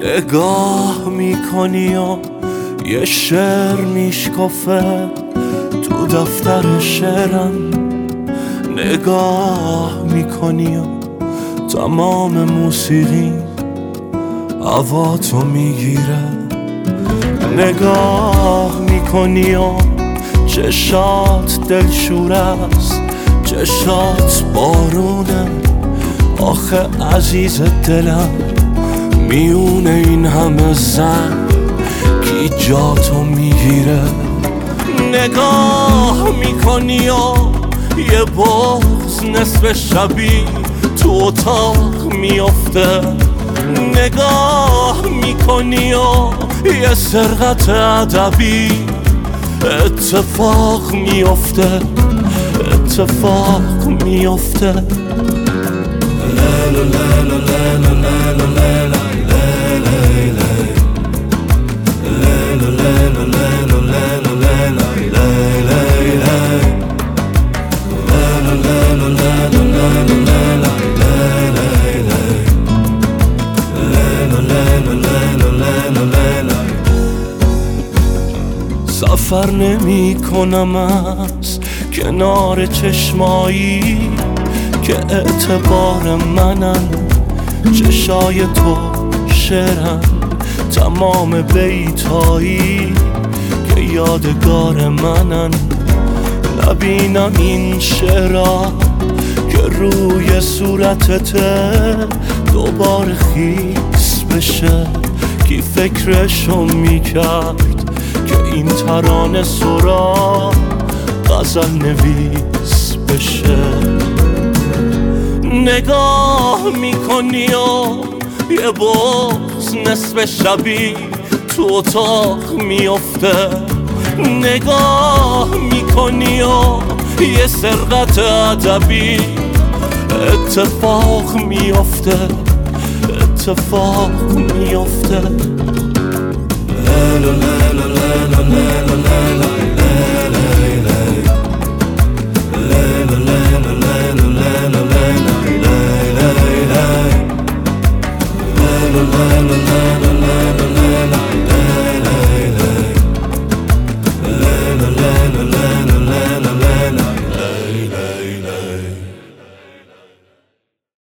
نگاه میکنی و یه شعر میشکفه تو دفتر شعرم. نگاه میکنی و تمام موسیقی هوا تو میگیره. نگاه میکنی و چشات دلشور است، چشات بارونه. آخه عزیز دلم میونه این همه زن کی جا تو میگیره. نگاه میکنی و یه بغض نصف شبی تو اتاق میافته. نگاه میکنی و یه سرقت ادبی اتفاق میافته. اتفاق میافته. سفر نمی کنم از کنار چشمایی که اعتبار منن. چشای تو شعرن، تمام بیتایی که یادگار منن. نبینم این شعرها که روی صورتته دوباره خیس بشه. کی فکرشو میکرد که این ترانه سرا غزل نویس بشه. نگاه میکنی و یه بغض نصف شبی تو اتاق میافته. نگاه میکنی و یه سرقت ادبی اتفاق میافته. اتفاق میافته. La la la la la la la la